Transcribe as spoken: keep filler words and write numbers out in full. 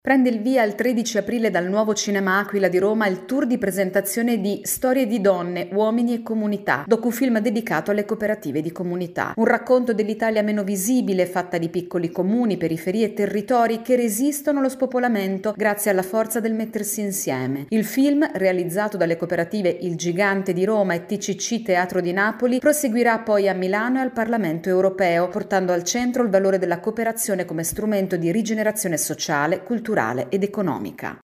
Prende il via il tredici aprile dal Nuovo Cinema Aquila di Roma il tour di presentazione di Storie di donne, uomini e comunità, docufilm dedicato alle cooperative di comunità. Un racconto dell'Italia meno visibile, fatta di piccoli comuni, periferie e territori che resistono allo spopolamento grazie alla forza del mettersi insieme. Il film, realizzato dalle cooperative Il Gigante di Roma e T C C Teatro di Napoli, proseguirà poi a Milano e al Parlamento europeo, portando al centro il valore della cooperazione come strumento di rigenerazione sociale, culturale ed economica.